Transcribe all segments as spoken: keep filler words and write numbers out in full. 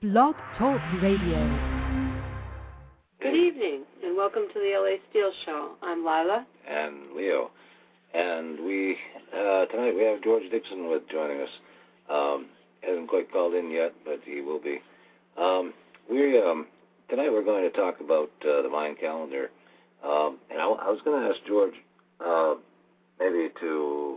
Blog Talk Radio. Good evening, and welcome to the L A Steel Show. I'm Lila. And Leo. And we, uh, tonight we have George Dixon with joining us. Um, hasn't quite called in yet, but he will be. Um, we, um, tonight we're going to talk about uh, the Mayan calendar. Um, and I, I was going to ask George uh, maybe to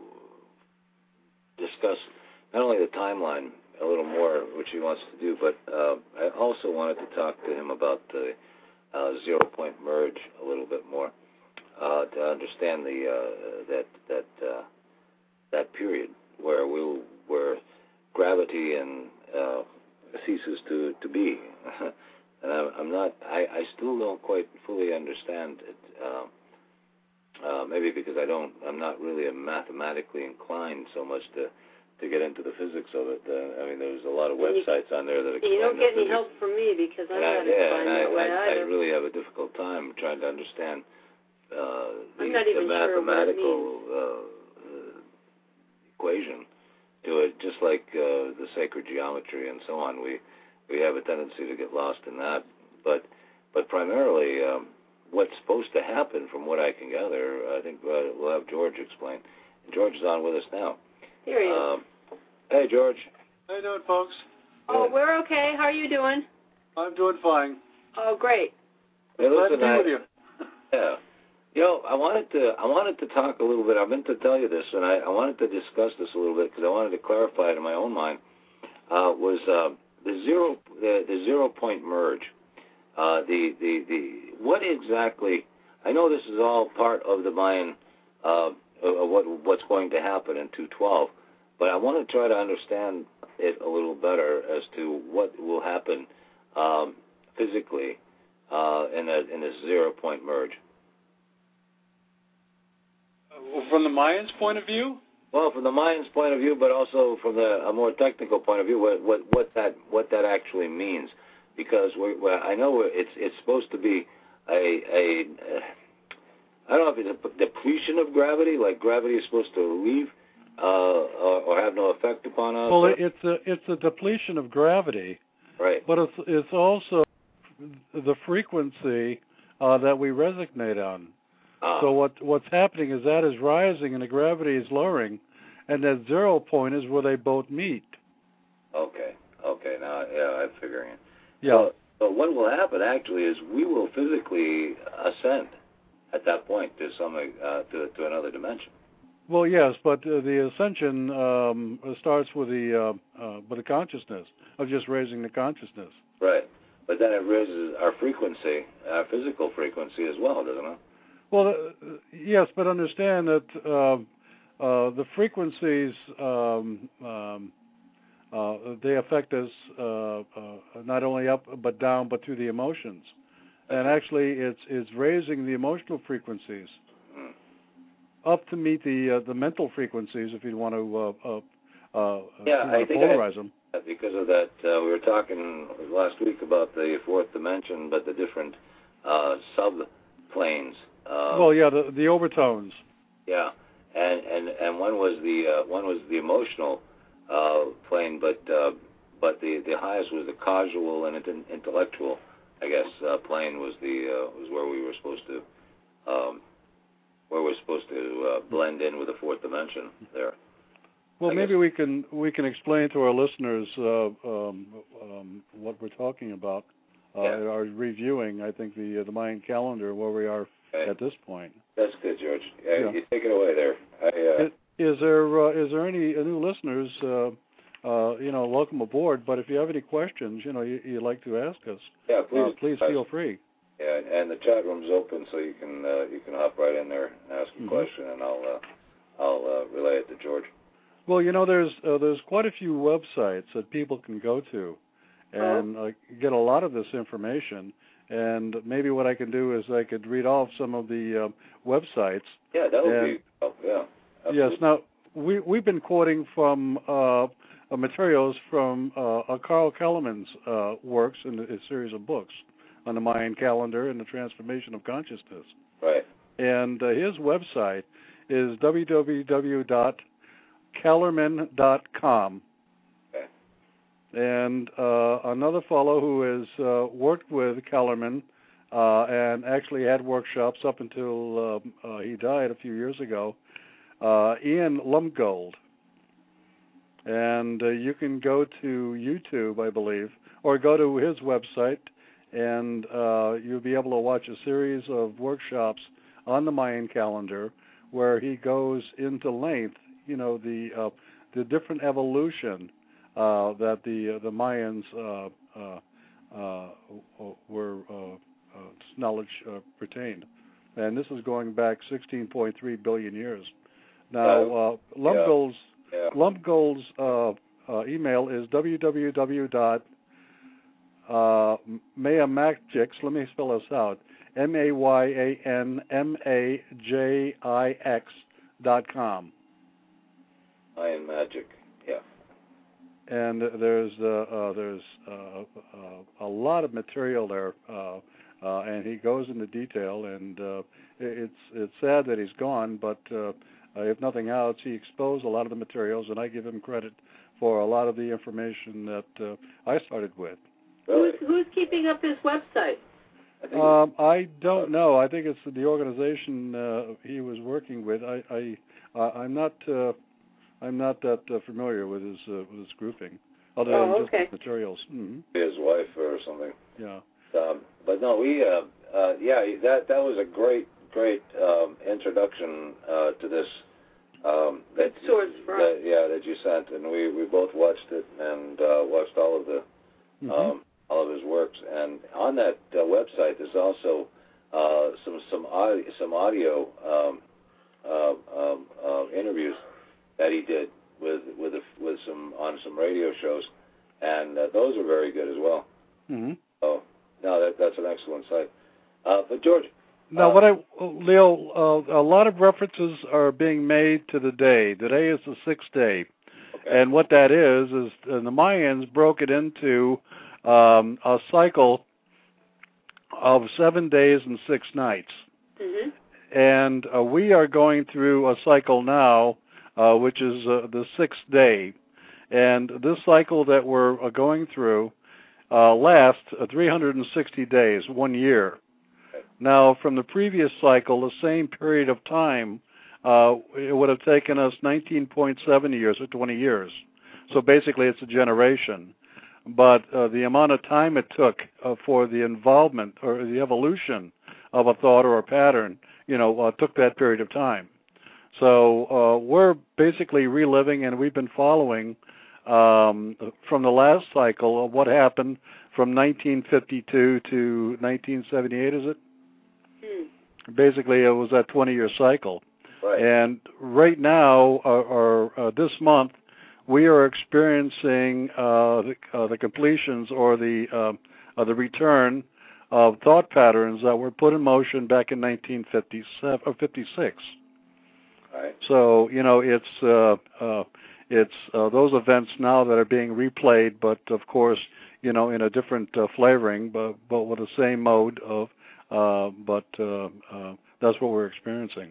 discuss not only the timeline a little more, which he wants to do, but uh, I also wanted to talk to him about the uh, zero-point merge a little bit more uh, to understand the uh, that that uh, that period where we where gravity and uh, ceases to to be. And I, I'm not. I, I still don't quite fully understand it. Uh, uh, maybe because I don't. I'm not really a mathematically inclined so much to. to get into the physics of it. Uh, I mean, there's a lot of websites on there that explain You don't get any physics. help from me because I'm and not I, yeah, inclined and that I, way I, either. I really have a difficult time trying to understand uh, the, I'm not the even sure what it mathematical uh, uh, equation to it, just like uh, the sacred geometry and so on. We we have a tendency to get lost in that. But but primarily, um, what's supposed to happen, from what I can gather, I think uh, we'll have George explain. And George is on with us now. Here he is. Um, hey, George. How you doing, folks? Oh, Good. we're okay. How are you doing? I'm doing fine. Oh, great. Hey, Glad listen, to be I, with you. yeah. You know, I wanted to I wanted to talk a little bit. I meant to tell you this, and I, I wanted to discuss this a little bit because I wanted to clarify it in my own mind. Uh, was uh, the zero the, the zero point merge? Uh, the the the what exactly? I know this is all part of the Mayan uh, of what what's going to happen in two twelve. But I want to try to understand it a little better as to what will happen um, physically uh, in a in this zero point merge. From the Mayans' point of view? Well, from the Mayans' point of view, but also from the a more technical point of view, what what, what that what that actually means, because we're, we're, I know we're, it's it's supposed to be a a uh, I don't know if it's a depletion of gravity, like gravity is supposed to leave. Uh, or, or have no effect upon us. Well, it's a it's a depletion of gravity, right? But it's it's also the frequency uh, that we resonate on. Uh, so what what's happening is that is rising and the gravity is lowering, and that zero point is where they both meet. Okay, okay, now yeah, I'm figuring it. Yeah. So, so what will happen actually is we will physically ascend at that point to some uh, to to another dimension. Well, yes, but uh, the ascension um, starts with the uh, uh, with the consciousness of just raising the consciousness. Right, but then it raises our frequency, our physical frequency as well, doesn't it? Well, uh, yes, but understand that uh, uh, the frequencies um, um, uh, they affect us uh, uh, not only up but down, but through the emotions, and actually, it's it's raising the emotional frequencies. Hmm. Up to meet the uh, the mental frequencies, if you want to uh, uh, uh, yeah, you know, I think polarize I, them. Because of that, uh, we were talking last week about the fourth dimension, but the different uh, sub-planes. Uh, well, yeah, the the overtones. Yeah, and and, and one was the uh, one was the emotional uh, plane, but uh, but the, the highest was the causal and intellectual. I guess uh, plane was the uh, was where we were supposed to. Um, where we're supposed to uh, blend in with the fourth dimension there. Well, I maybe guess. we can we can explain to our listeners uh, um, um, what we're talking about. Uh, yeah. Our reviewing, I think, the uh, the Mayan calendar, where we are okay. at this point. That's good, George. Uh, yeah. You take it away there. I, uh, is, is there uh, is there any uh, new listeners? Uh, uh, you know, welcome aboard. But if you have any questions, you know, you, you'd like to ask us, yeah, please, uh, please feel free. Yeah, and the chat room's open, so you can uh, you can hop right in there and ask a mm-hmm. question, and I'll uh, I'll uh, relay it to George. Well, you know, there's uh, there's quite a few websites that people can go to, and uh, get a lot of this information. And maybe what I can do is I could read off some of the uh, websites. Yeah, that would and, be oh, yeah. Absolutely. Yes. Now we we've been quoting from uh, uh, materials from uh, Carl Kellerman's uh, works in a series of books on the Mayan calendar and the transformation of consciousness. Right. And uh, his website is w w w dot kellerman dot com. Okay. and uh, another fellow who has uh, worked with Kellerman uh, and actually had workshops up until uh, uh, he died a few years ago, uh, Ian Lumgold. And uh, you can go to YouTube, I believe, or go to his website, and uh, you'll be able to watch a series of workshops on the Mayan calendar where he goes into length, you know, the uh, the different evolution uh, that the uh, the Mayans uh, uh, uh, were uh, uh, knowledge uh, pertained, and this is going back sixteen point three billion years. Now, uh, Lumgold's yeah. Lumgold's uh, uh, email is www dot mayamagics. Let me spell this out. M A Y A N M A J I X dot com. Mayan Magic, yeah. And there's uh, uh, there's uh, uh, a lot of material there, uh, uh, and he goes into detail. And uh, it's it's sad that he's gone, but uh, if nothing else, he exposed a lot of the materials, and I give him credit for a lot of the information that uh, I started with. Really? Who's, who's keeping up his website? I think Um, I don't know. I think it's the organization uh, he was working with. I, I, uh, I'm not, uh, I'm not that uh, familiar with his uh, with his grouping, other Oh, than just okay. the materials. Mm-hmm. his wife or something. Yeah. Um, but no, we, uh, uh, yeah, that that was a great, great um, introduction uh, to this. Um, that, Good source for that, us. yeah, that you sent, and we, we both watched it and uh, watched all of the Mm-hmm. um, all of his works. And on that uh, website, there's also uh, some some audio, some audio um, uh, um, uh, interviews that he did with with a, with some on some radio shows, and uh, those are very good as well. Mm-hmm. Oh, no, that that's an excellent site. Uh, but George. Now, uh, what I, Leo, uh, a lot of references are being made to the day. Today is the sixth day. Okay. And what that is, is uh, the Mayans broke it into um, a cycle of seven days and six nights. Mm-hmm. And uh, we are going through a cycle now, uh, which is uh, the sixth day. And this cycle that we're uh, going through uh, lasts uh, three hundred sixty days, one year. Now, from the previous cycle, the same period of time, uh, it would have taken us nineteen point seven years or twenty years. So basically, it's a generation. But uh, the amount of time it took uh, for the involvement or the evolution of a thought or a pattern, you know, uh, took that period of time. So uh, we're basically reliving, and we've been following um, from the last cycle of what happened from nineteen fifty-two to nineteen seventy-eight, is it? Hmm. Basically, it was that twenty-year cycle. Right. And right now, or, or uh, this month, we are experiencing uh, the, uh, the completions or the uh, uh, the return of thought patterns that were put in motion back in nineteen fifty-seven or fifty-six. Right. So you know, it's uh, uh, it's uh, those events now that are being replayed, but of course, you know, in a different uh, flavoring, but but with the same mode of. Uh, but uh, uh, that's what we're experiencing.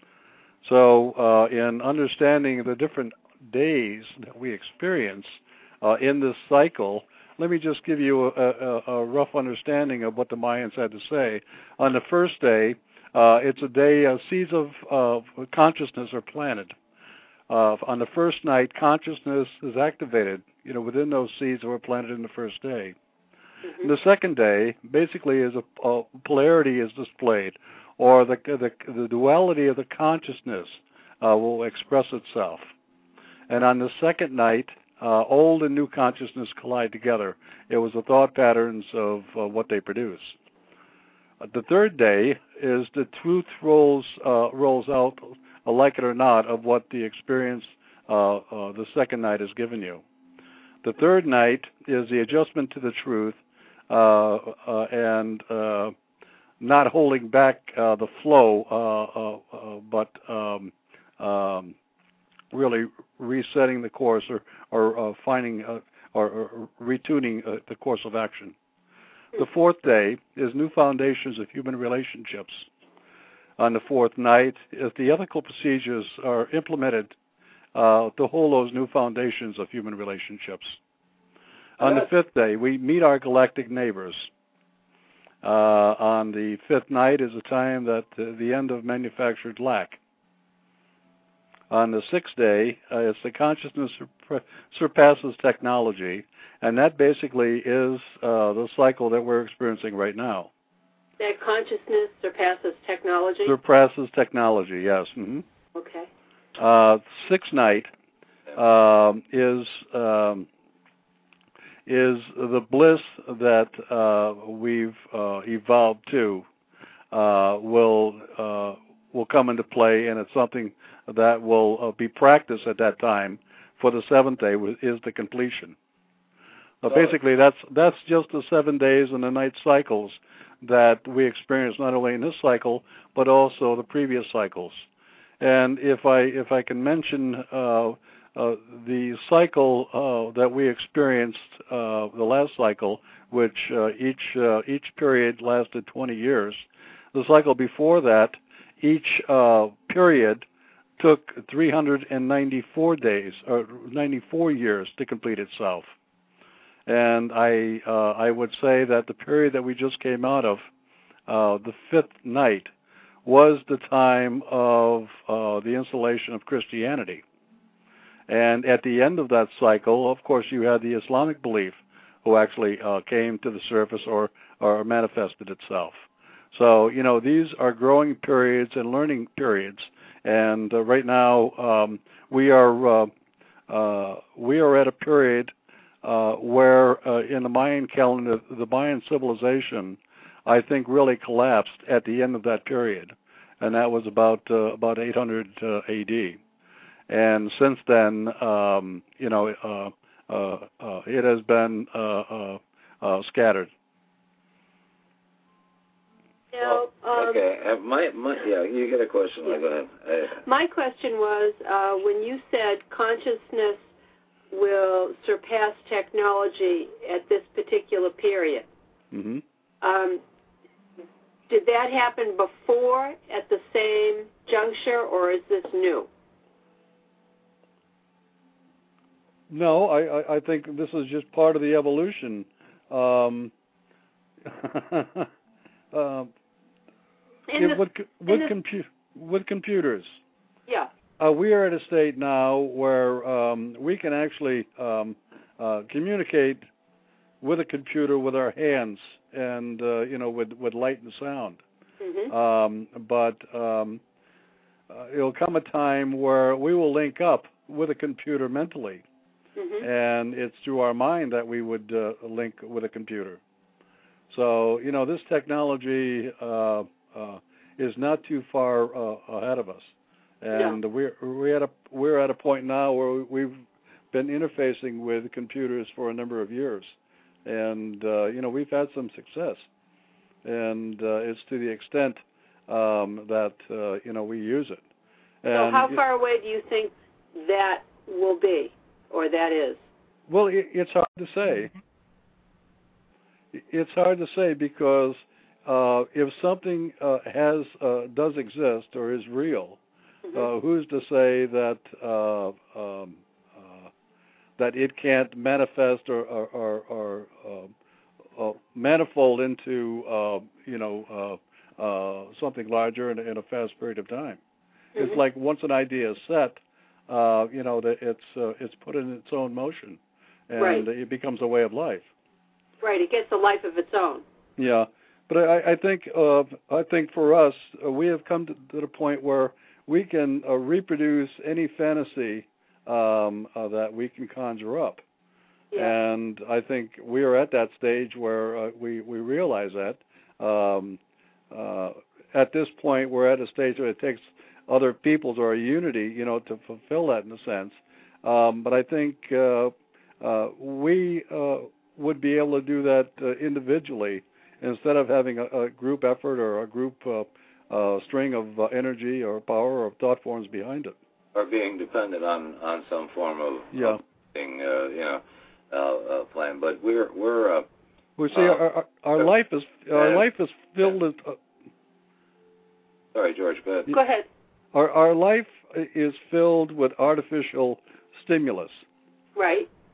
So uh, in understanding the different days that we experience uh, in this cycle, let me just give you a, a, a rough understanding of what the Mayans had to say. On the first day, uh, it's a day uh, seeds of uh, consciousness are planted. Uh, on the first night, consciousness is activated, you know, within those seeds that were planted in the first day. Mm-hmm. The second day, basically, is a, a polarity is displayed, or the the, the duality of the consciousness uh, will express itself. And on the second night, uh, old and new consciousness collide together. It was the thought patterns of uh, what they produce. Uh, the third day is the truth rolls uh, rolls out, uh, like it or not, of what the experience uh, uh, the second night has given you. The third night is the adjustment to the truth. Uh, uh, and uh, not holding back uh, the flow, uh, uh, uh, but um, um, really resetting the course or, or uh, finding uh, or, or retuning uh, the course of action. The fourth day is new foundations of human relationships. On the fourth night, if the ethical procedures are implemented uh, to hold those new foundations of human relationships. On the fifth day, we meet our galactic neighbors. Uh, on the fifth night is a time that uh, the end of manufactured lack. On the sixth day, uh, it's the consciousness sur- surpasses technology, and that basically is uh, the cycle that we're experiencing right now. That consciousness surpasses technology? Surpasses technology, yes. Mm-hmm. Okay. Uh, sixth night um, is um, is the bliss that uh, we've uh, evolved to uh, will uh, will come into play, and it's something that will uh, be practiced at that time. For the seventh day is the completion. Uh, basically, that's that's just the seven days and the night cycles that we experience not only in this cycle but also the previous cycles. And if I if I can mention uh, uh, the cycle uh, that we experienced, uh, the last cycle, which uh, each uh, each period lasted twenty years. The cycle before that, each uh, period took three hundred ninety-four days or ninety-four years to complete itself. And I uh, I would say that the period that we just came out of, uh, the fifth night, was the time of uh, the installation of Christianity. And at the end of that cycle, of course, you had the Islamic belief, who actually uh, came to the surface or, or manifested itself. So, you know, these are growing periods and learning periods. And uh, right now, um, we are uh, uh, we are at a period uh, where, uh, in the Mayan calendar, the Mayan civilization, I think, really collapsed at the end of that period, and that was about uh, about eight hundred uh, A D. And since then, um, you know, uh, uh, uh, it has been uh, uh, uh, scattered. Now, um, okay, uh, my, my, yeah, you get a question. Yeah. Go ahead. Uh, my question was, uh, when you said consciousness will surpass technology at this particular period, Mm-hmm. um, did that happen before at the same juncture, or is this new? No, I, I, I think this is just part of the evolution. Um, uh, In the, with with, the, compu- with computers, yeah. uh, we are at a state now where um, we can actually um, uh, communicate with a computer with our hands, and uh, you know, with, with light and sound. Mm-hmm. Um, but um, uh, it'll come a time where we will link up with a computer mentally, mm-hmm. and it's through our mind that we would uh, link with a computer. So, you know, this technology uh, uh, is not too far uh, ahead of us, and no. we're we're at a we're at a point now where we've been interfacing with computers for a number of years, and uh, you know, we've had some success, and uh, it's to the extent um, that uh, you know, we use it. And so, how far away do you think that will be, or that is? Well, it, it's hard to say. It's hard to say because uh, if something uh, has uh, does exist or is real, mm-hmm. uh, who's to say that uh, um, uh, that it can't manifest or, or, or, or uh, uh, manifold into uh, you know uh, uh, something larger in, in a fast period of time? Mm-hmm. It's like once an idea is set, uh, you know, that it's uh, it's put in its own motion, and right. it becomes a way of life. Right, it gets a life of its own. Yeah, but I, I think uh, I think for us, uh, we have come to, to the point where we can uh, reproduce any fantasy um, uh, that we can conjure up, yeah. and I think we are at that stage where uh, we we realize that. Um, uh, at this point, we're at a stage where it takes other people's or a unity, you know, to fulfill that in a sense. Um, but I think uh, uh, we uh, would be able to do that uh, individually instead of having a, a group effort or a group uh, uh, string of uh, energy or power or thought forms behind it. or being dependent on, on some form of, yeah. of thing, uh, you know, uh, uh, plan. But we're we're. Uh, we see uh, our, our, our uh, life is our uh, life is filled with. Uh, sorry, George. Go ahead. Go ahead. Our our life is filled with artificial stimulus. Right.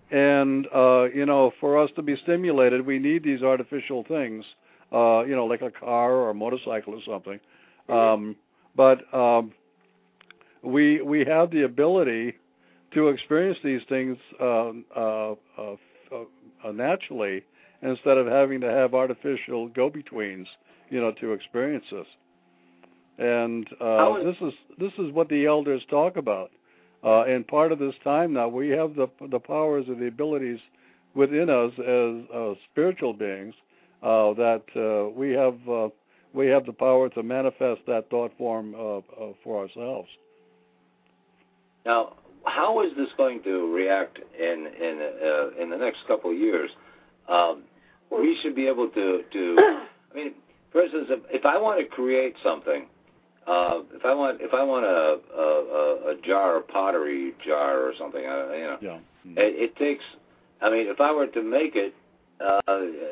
And, uh, you know, for us to be stimulated, we need these artificial things, uh, you know, like a car or a motorcycle or something. Um, but um, we we have the ability to experience these things uh, uh, uh, uh, naturally instead of having to have artificial go-betweens, you know, to experience this. And uh, this is this is what the elders talk about. Uh, and part of this time now, we have the the powers and the abilities within us as uh, spiritual beings uh, that uh, we have uh, we have the power to manifest that thought form uh, uh, for ourselves. Now, how is this going to react in in uh, in the next couple of years? Um, we should be able to to. I mean, for instance, if, if I want to create something. Uh, if I want, if I want a a, a jar, a pottery jar or something, uh, you know, yeah. mm-hmm. it, it takes. I mean, if I were to make it, uh,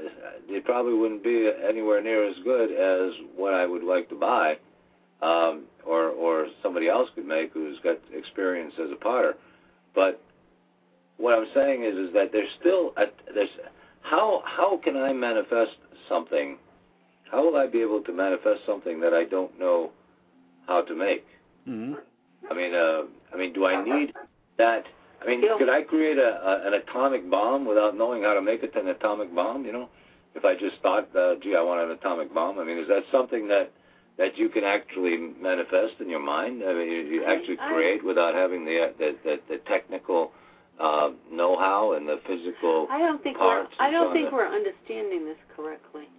it probably wouldn't be anywhere near as good as what I would like to buy, um, or or somebody else could make who's got experience as a potter. But what I'm saying is, is that there's still a, there's how how can I manifest something? How will I be able to manifest something that I don't know how to make? Mm-hmm. I mean, uh, I mean, do I need that? I mean, could I create a, a, an atomic bomb without knowing how to make it an atomic bomb? You know, if I just thought, uh, gee, I want an atomic bomb. I mean, is that something that that you can actually manifest in your mind? I mean, you, you actually create without having the the, the, the technical uh, know-how and the physical I don't think parts. we're I don't think that. we're understanding this correctly.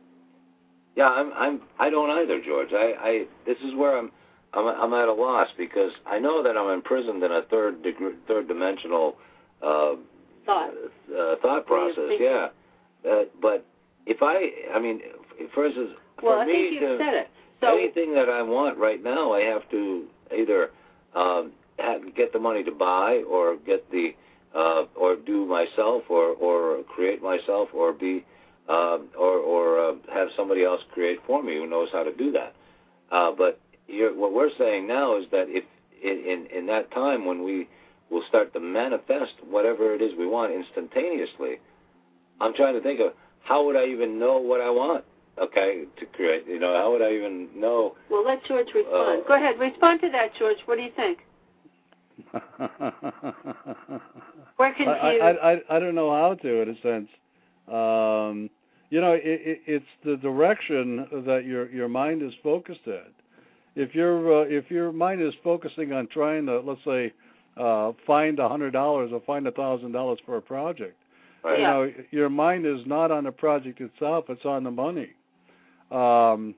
Yeah, I'm. I'm. I don't either, George. I. I this is where I'm. I'm, I'm at a loss because I know that I'm imprisoned in a third degree, third dimensional uh, thought uh, thought process. Yeah, uh, but if I, I mean, for instance, well, for I me think you to said it. So anything that I want right now, I have to either um, have, get the money to buy, or get the, uh, or do myself, or or create myself, or be, uh, or or uh, have somebody else create for me who knows how to do that. Uh, but You're, what we're saying now is that if in, in that time when we will start to manifest whatever it is we want instantaneously, I'm trying to think of how would I even know what I want, okay, to create? You know, how would I even know? Well, let George respond. Uh, Go ahead. Respond to that, George. What do you think? We're confused. I, I, I, I don't know how to, in a sense. Um, you know, it, it, it's the direction that your your mind is focused at. If your uh, if your mind is focusing on trying to, let's say, uh, find a hundred dollars or find a thousand dollars for a project, right. you know, your mind is not on the project itself; it's on the money. Um,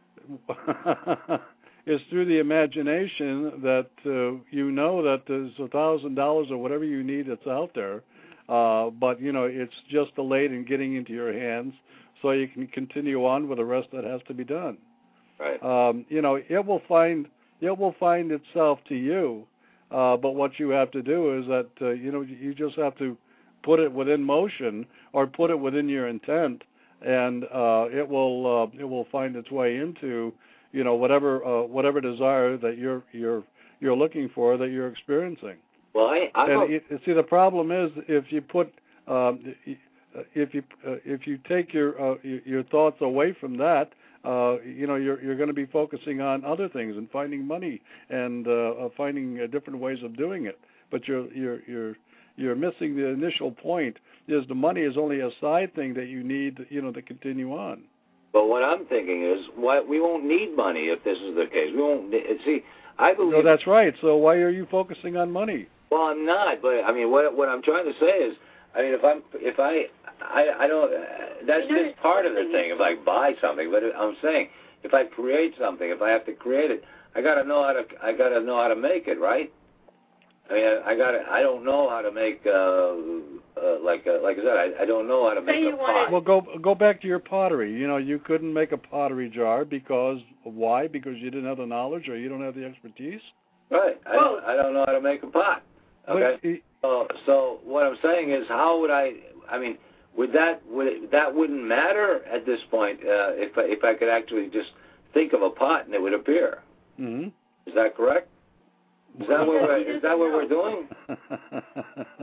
it's through the imagination that uh, you know that there's a thousand dollars or whatever you need that's out there, uh, but you know it's just delayed in getting into your hands, so you can continue on with the rest that has to be done. Right. Um, you know, it will find it will find itself to you, uh, but what you have to do is that uh, you know you just have to put it within motion or put it within your intent, and uh, it will uh, it will find its way into you know whatever uh, whatever desire that you're you're you're looking for, that you're experiencing. Well, I, I and it, see the problem is if you put um, if you uh, if you take your uh, your thoughts away from that. Uh, you know, you're you're going to be focusing on other things and finding money and uh, finding uh, different ways of doing it. But you're you're you're you're missing the initial point. Is the money is only a side thing that you need, you know, to continue on. But what I'm thinking is, why we won't need money if this is the case. We won't see. I believe. No, that's right. So why are you focusing on money? Well, I'm not. But I mean, what what I'm trying to say is, I mean, if I'm if I I, I don't. Uh, that's you know, just part of the thing. If I buy something, but I'm saying if I create something, if I have to create it, I gotta know how to. I gotta know how to make it, right? I mean, I, I gotta. I don't know how to make. Uh, uh, like uh, like I said, I, I don't know how to make a pot. Well, go go back to your pottery. You know, you couldn't make a pottery jar because why? Because you didn't have the knowledge or you don't have the expertise. Right. I don't. I don't know how to make a pot. Okay. But, so so what I'm saying is, how would I? I mean. Would that would it, that wouldn't matter at this point uh, if I, if I could actually just think of a pot and it would appear? Mm-hmm. Is that correct? Is that what we're, is that what we're doing?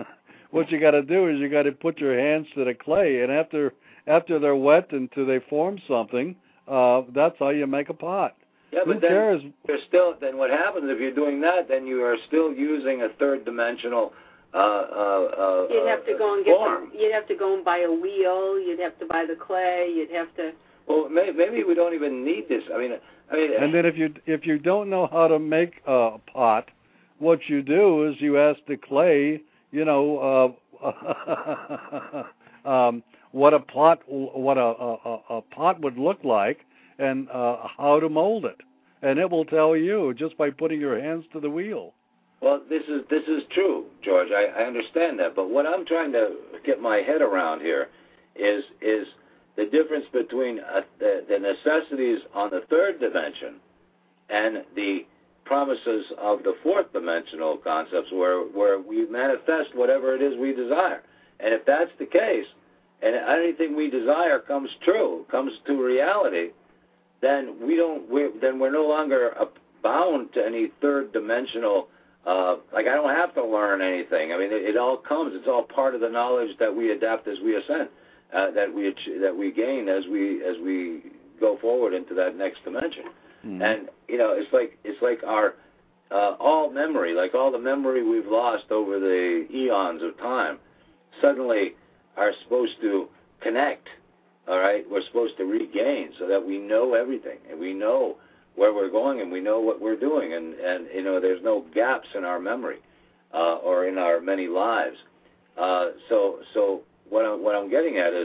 what you got to do is you got to put your hands to the clay, and after after they're wet until they form something, uh, that's how you make a pot. Yeah, Who but then cares? you're still. Then what happens if you're doing that? Then you are still using a third-dimensional uh, uh, uh, You'd have to go and get form. the, you'd have to go and buy a wheel. You'd have to buy the clay. You'd have to. Well, may, maybe we don't even need this. I mean, I mean. And then if you if you don't know how to make a pot, what you do is you ask the clay, you know, uh, um, what a pot what a, a, a pot would look like, and uh, how to mold it, and it will tell you just by putting your hands to the wheel. Well, this is this is true, George. I, I understand that, but what I'm trying to get my head around here is is the difference between uh, the, the necessities on the third dimension and the promises of the fourth dimensional concepts, where where we manifest whatever it is we desire. And if that's the case, and anything we desire comes true, comes to reality, then we don't. We're, then we're no longer bound to any third dimensional. Uh, like I don't have to learn anything. I mean, it, it all comes. It's all part of the knowledge that we adapt as we ascend, uh, that we that we gain as we as we go forward into that next dimension. Mm-hmm. And you know, it's like it's like our uh, all memory, like all the memory we've lost over the eons of time, suddenly are supposed to connect. All right, we're supposed to regain so that we know everything and we know where we're going and we know what we're doing, and, and you know, there's no gaps in our memory uh, or in our many lives. Uh, so so what I'm, what I'm getting at is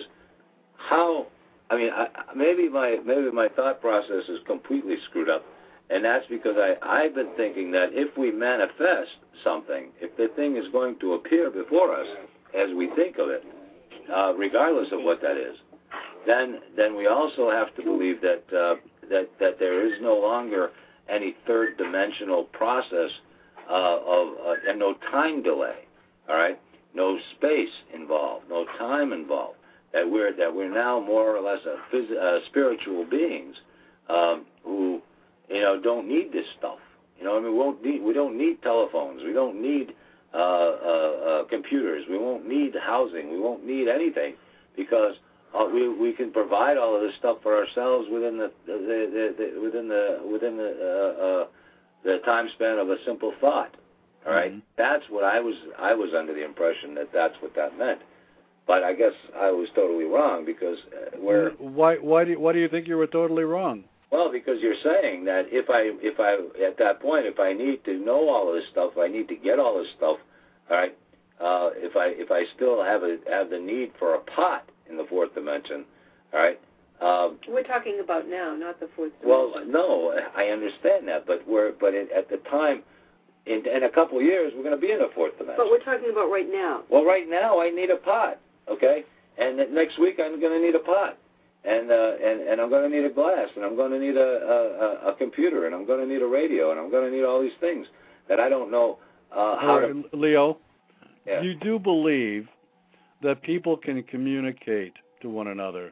how, I mean, I, maybe my maybe my thought process is completely screwed up, and that's because I, I've been thinking that if we manifest something, if the thing is going to appear before us as we think of it, uh, regardless of what that is, then then we also have to believe that uh, that that there is no longer any third dimensional process uh, of uh, and no time delay. All right, no space involved, no time involved. That we're that we're now more or less a phys- uh, spiritual beings um, who you know don't need this stuff. You know, I mean, we won't need we don't need telephones. We don't need uh, uh, uh, computers. We won't need housing. We won't need anything because Uh, we we can provide all of this stuff for ourselves within the, the, the, the within the within the uh, uh, the time span of a simple thought. All right, mm-hmm. That's what I was I was under the impression that that's what that meant, but I guess I was totally wrong because uh, we're why why do you, why do you think you were totally wrong? Well, because you're saying that if I if I at that point if I need to know all of this stuff, if I need to get all this stuff, all right. Uh, if I if I still have a have the need for a pot in the fourth dimension, all right. Um, we're talking about now, not the fourth dimension. Well, no, I understand that, but we're but in, at the time, in, in a couple of years, we're going to be in the fourth dimension. But we're talking about right now. Well, right now, I need a pot, okay, and next week I'm going to need a pot, and uh, and and I'm going to need a glass, and I'm going to need a, a a computer, and I'm going to need a radio, and I'm going to need all these things that I don't know uh, how right, to. Leo. Yeah. You do believe that people can communicate to one another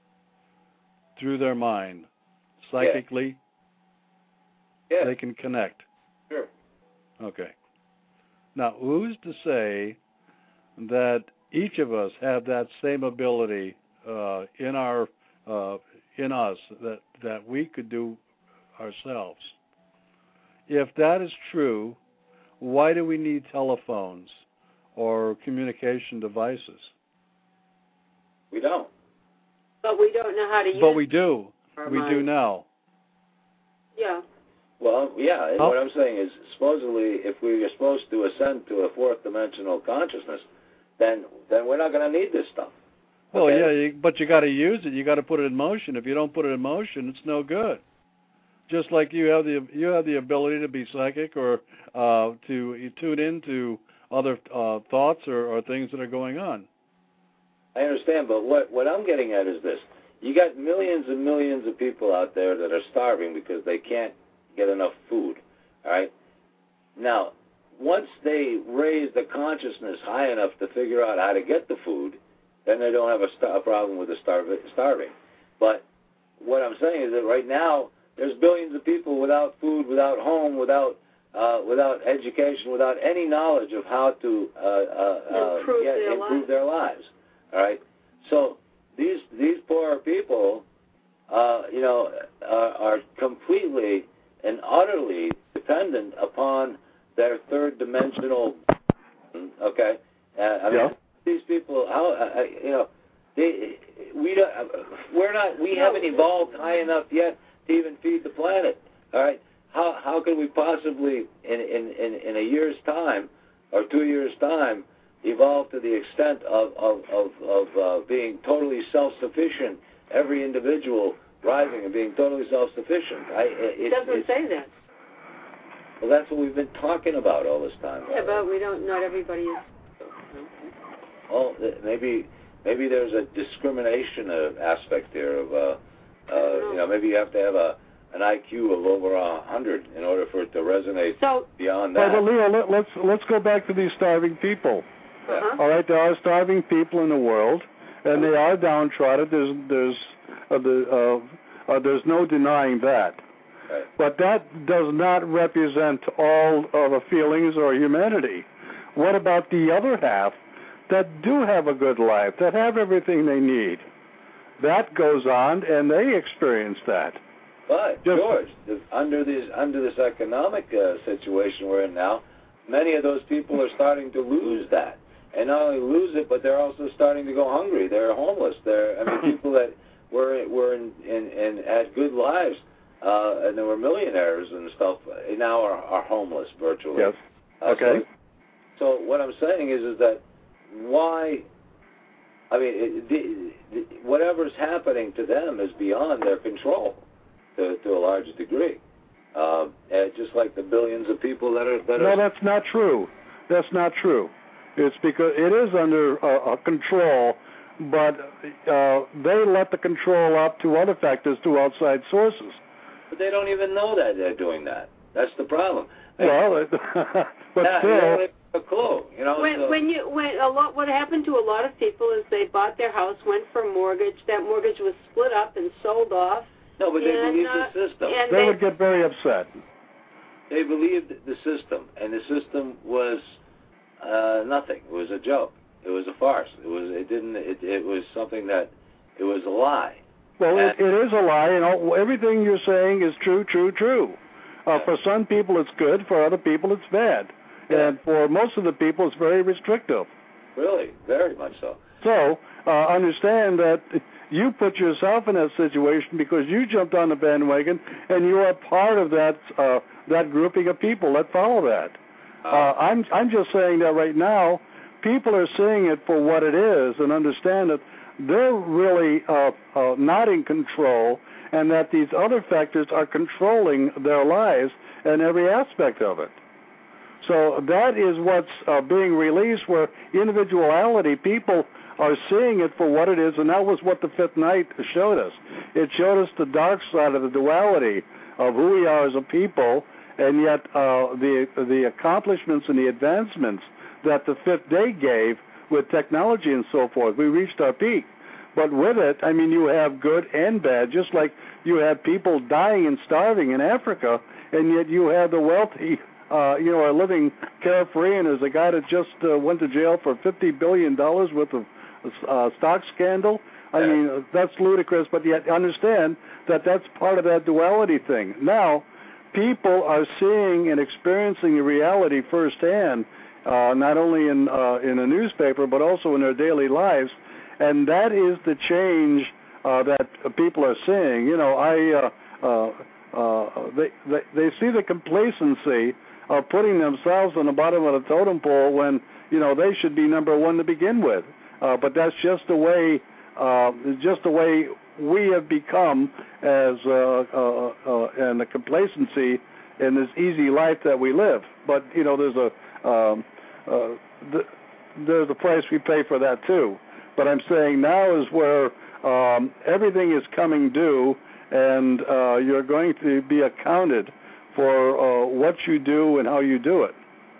through their mind, psychically? Yeah. Yeah. They can connect. Sure. Okay. Now, who's to say that each of us have that same ability uh, in our uh, in us that that we could do ourselves? If that is true, why do we need telephones or communication devices? We don't. But we don't know how to use But we do. We mind. do now. Yeah. Well, yeah, and oh. what I'm saying is, supposedly, if we are supposed to ascend to a fourth dimensional consciousness, then then we're not going to need this stuff. Well, okay? yeah, you, but you got to use it. You got to put it in motion. If you don't put it in motion, it's no good. Just like you have the you have the ability to be psychic or uh, to you tune into other uh, thoughts or, or things that are going on. I understand, but what, what I'm getting at is this. You got millions and millions of people out there that are starving because they can't get enough food, all right? Now, once they raise the consciousness high enough to figure out how to get the food, then they don't have a, st- a problem with the starv- starving. But what I'm saying is that right now, there's billions of people without food, without home, without uh, without education, without any knowledge of how to uh, uh, improve, uh, get, their, improve lives. their lives. All right. So these these poor people, uh, you know, are, are completely and utterly dependent upon their third dimensional. Okay. Uh, I mean, yeah. these people, how uh, you know, they we don't, we're not we No. haven't evolved high enough yet to even feed the planet. All right. How how can we possibly in, in, in, in a year's time or two years time evolve to the extent of of of, of uh, being totally self-sufficient? Every individual rising and being totally self-sufficient. I, it, It doesn't it, say that. Well, that's what we've been talking about all this time. Yeah, but we don't. Not everybody is. Well, maybe maybe there's a discrimination uh, aspect there of uh, uh, you know maybe you have to have a an I Q of over a hundred in order for it to resonate So, beyond But, that. but Leo, let, let's let's go back to these starving people. uh-huh. All right, there are starving people in the world, and they are downtrodden. There's there's uh, the uh, uh, there's no denying that. Right. But that does not represent all of the feelings or humanity. What about the other half that do have a good life, that have everything they need? That goes on, and they experience that. But Just, George, the, under this under this economic uh, situation we're in now, many of those people are starting to lose that, and not only lose it, but they're also starting to go hungry. They're homeless. They're I mean, people that were were in, in, in had good lives, uh, and they were millionaires and stuff. Now are, are homeless virtually. Yes. Uh, Okay. So, so what I'm saying is, is that why? I mean, it, the, the, whatever's happening to them is beyond their control. To, to a large degree, uh, and just like the billions of people that are that no, are. that's not true. That's not true. It's because it is under uh, uh, control, but uh, they let the control up to other factors, to outside sources. But they don't even know that they're doing that. That's the problem. They, Well, it, but yeah, still, they don't have a clue. You know. When, so, when you when a lot, what happened to a lot of people is they bought their house, went for a mortgage. That mortgage was split up and sold off. no, but they and, believe uh, the system. and they they, would get very upset. They believed the system, and the system was uh, nothing. It was a joke. It was a farce. It was. It didn't. It, it was something that. It was a lie. Well, and, it, it is a lie, and all, everything you're saying is true, true, true. Uh, yeah. For some people, it's good. For other people, it's bad. Yeah. And for most of the people, it's very restrictive. Really, very much so. So uh, understand that you put yourself in that situation because you jumped on the bandwagon, and you are part of that uh, that grouping of people that follow that. Uh, I'm I'm just saying that right now, people are seeing it for what it is and understand that they're really uh, uh, not in control, and that these other factors are controlling their lives and every aspect of it. So that is what's uh, being released, where individuality, people are seeing it for what it is, and that was what the fifth night showed us. It showed us the dark side of the duality of who we are as a people, and yet uh, the the accomplishments and the advancements that the fifth day gave with technology and so forth. We reached our peak. But with it, I mean, you have good and bad, just like you have people dying and starving in Africa, and yet you have the wealthy Uh, you know, are living carefree, and there's a guy that just uh, went to jail for fifty billion dollars worth of uh, stock scandal. I mean, that's ludicrous, but yet understand that that's part of that duality thing. Now, people are seeing and experiencing the reality firsthand, uh, not only in uh, in a newspaper, but also in their daily lives, and that is the change uh, that people are seeing. You know, I uh, uh, uh, they, they they see the complacency of putting themselves on the bottom of the totem pole when, you know, they should be number one to begin with. Uh, but that's just the way, uh, just the way we have become as, uh, uh, uh, and the complacency in this easy life that we live. But, you know, there's a, um, uh, th- there's a price we pay for that too. But I'm saying now is where um, everything is coming due, and uh, you're going to be accounted for uh, what you do and how you do it.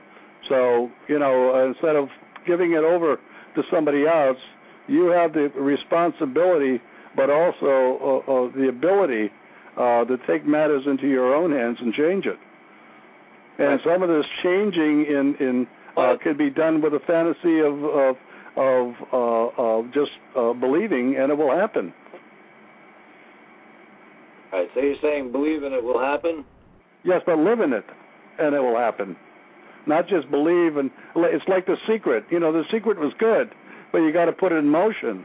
So, you know, instead of giving it over to somebody else, you have the responsibility, but also uh, uh, the ability uh, to take matters into your own hands and change it. And right. some of this changing in in uh, could be done with a fantasy of of of, uh, of just uh, believing, and it will happen. All right, so you're saying believe in it will happen? Yes, but live in it, and it will happen. Not just believe, and it's like The Secret. You know, The Secret was good, but you got to put it in motion.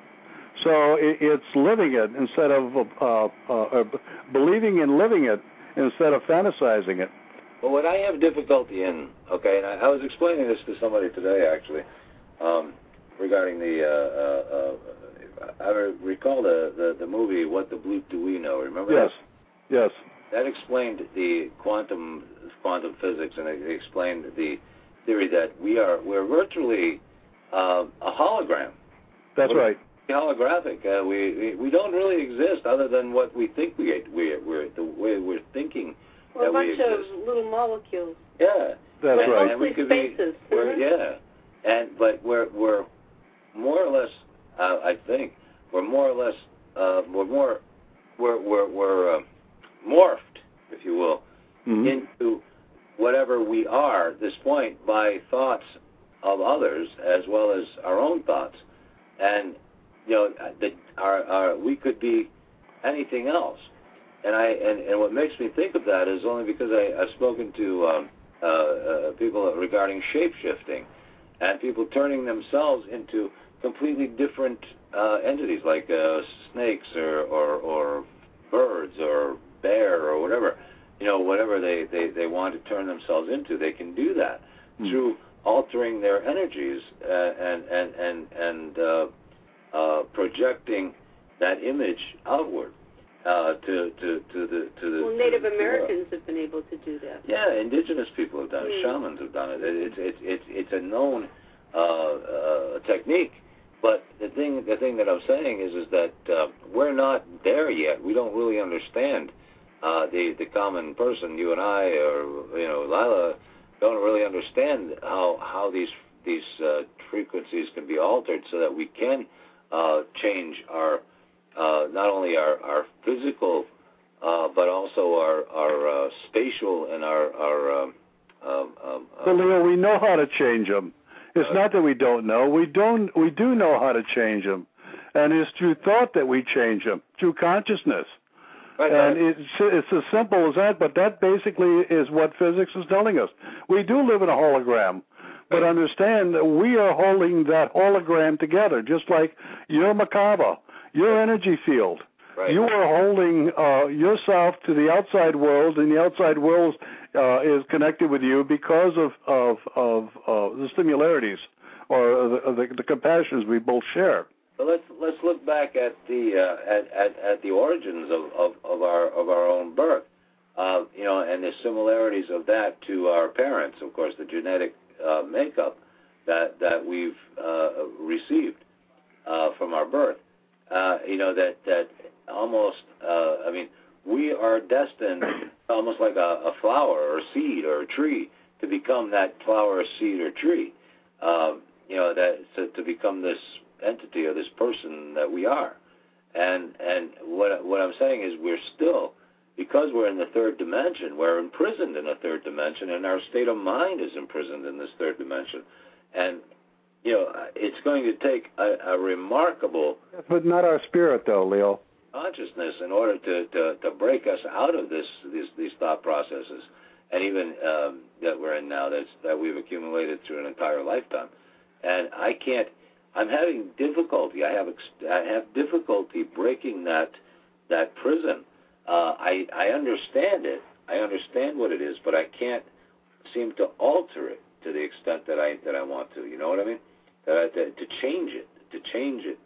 So it, it's living it instead of uh, uh, uh, believing and living it instead of fantasizing it. Well, what I have difficulty in, okay, and I, I was explaining this to somebody today, actually, um, regarding the, uh, uh, uh, I recall the, the, the movie, What the Bleep Do We Know? Remember yes. that? Yes. That explained the quantum quantum physics, and it explained the theory that we are, we're virtually uh, a hologram. That's we're right. Holographic. Uh, we, we we don't really exist other than what we think we we we're the way we're thinking. Well, that a bunch we exist. of little molecules. Yeah. That's and, right. And we Mostly could spaces. be, we're, Mm-hmm. yeah. And but we're we're more or less. Uh, I think we're more or less. Uh, we're more. We're we're we're uh, morphed, if you will, mm-hmm. into whatever we are at this point by thoughts of others as well as our own thoughts, and you know, the, our, our, we could be anything else. And I and, and what makes me think of that is only because I, I've spoken to um, uh, uh, people regarding shape-shifting and people turning themselves into completely different uh, entities like uh, snakes or, or, or birds or bear or whatever. You know, whatever they, they, they want to turn themselves into, they can do that mm. through altering their energies uh, and, and, and, and uh, Uh, projecting that image outward uh, to, to, to the to the. Well, Native to, to, Americans uh, have been able to do that. Yeah, indigenous people have done it. Mm. Shamans have done it. It's it's it's it's a known uh, uh, technique. But the thing the thing that I'm saying is is that uh, we're not there yet. We don't really understand uh, the the common person. You and I, or you know, Lila, don't really understand how how these these uh, frequencies can be altered so that we can. Uh, change our uh, not only our, our physical, uh, but also our our uh, spatial and our our. Um, um, um, so Leo, we know how to change them. It's uh, not that we don't know. We don't. We do know how to change them, and it's through thought that we change them, through consciousness. Right, and right. it's it's as simple as that. But that basically is what physics is telling us. We do live in a hologram. But understand that we are holding that hologram together, just like your Merkaba, your energy field. Right. You are holding uh, yourself to the outside world, and the outside world uh, is connected with you because of of, of uh, the similarities or the, the, the compassions we both share. So let's let's look back at the uh, at, at at the origins of, of, of our of our own birth, uh, you know, and the similarities of that to our parents. Of course, the genetic Uh, makeup that that we've uh, received uh, from our birth. Uh, you know that that almost. Uh, I mean, we are destined, almost like a, a flower or a seed or a tree, to become that flower, or seed, or tree. Uh, you know that to, to become this entity or this person that we are. And and what what I'm saying is we're still. Because we're in the third dimension, we're imprisoned in a third dimension, and our state of mind is imprisoned in this third dimension. And, you know, it's going to take a, a remarkable... But not our spirit, though, Leo. ...consciousness in order to, to, to break us out of this these, these thought processes, and even um, that we're in now, that's, that we've accumulated through an entire lifetime. And I can't... I'm having difficulty. I have I have difficulty breaking that that prison. Uh, I, I understand it. I understand what it is, but I can't seem to alter it to the extent that I that I want to. You know what I mean? That I, to, to change it, to change it,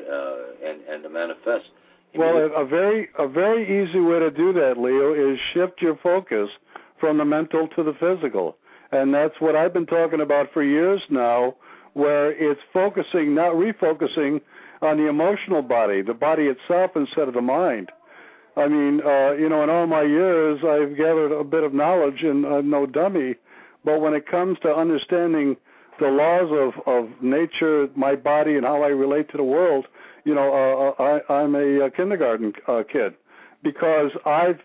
uh, and and to manifest. Well, a very a very easy way to do that, Leo, is shift your focus from the mental to the physical, and that's what I've been talking about for years now, where it's focusing, not refocusing, on the emotional body, the body itself instead of the mind. I mean, uh, you know, in all my years, I've gathered a bit of knowledge, and I'm no dummy, but when it comes to understanding the laws of, of nature, my body, and how I relate to the world, you know, uh, I, I'm a, a kindergarten uh, kid, because I've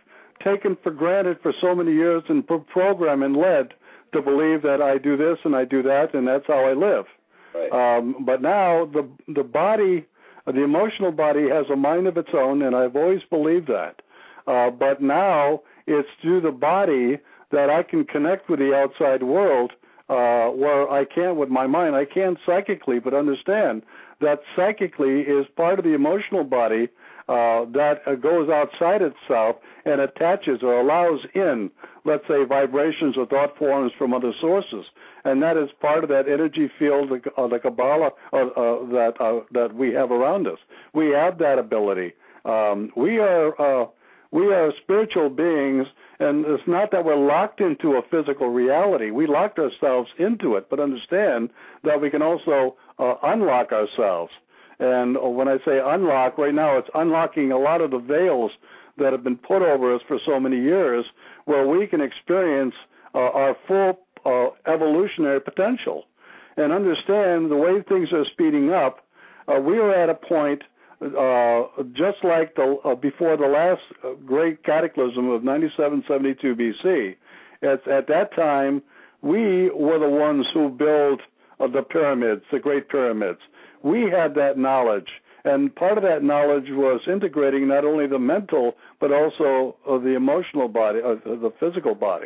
taken for granted for so many years and pro- programmed and led to believe that I do this and I do that and that's how I live. Right. Um, but now the the body, the emotional body has a mind of its own, and I've always believed that. Uh, but now it's through the body that I can connect with the outside world uh, where I can't with my mind. I can psychically, but understand that psychically is part of the emotional body uh, that uh, goes outside itself and attaches or allows in, let's say, vibrations or thought forms from other sources. And that is part of that energy field, uh, the Kabbalah, uh, uh, that uh, that we have around us. We have that ability. Um, we are uh, we are spiritual beings, and it's not that we're locked into a physical reality. We locked ourselves into it, but understand that we can also uh, unlock ourselves. And when I say unlock, right now it's unlocking a lot of the veils that have been put over us for so many years, where we can experience uh, our full uh, evolutionary potential. And understand the way things are speeding up, uh, we are at a point uh, just like the uh, before the last great cataclysm of ninety-seven seventy-two B C. At, at that time, we were the ones who built uh, the pyramids, the great pyramids. We had that knowledge, and part of that knowledge was integrating not only the mental but also uh, the emotional body, uh, the physical body.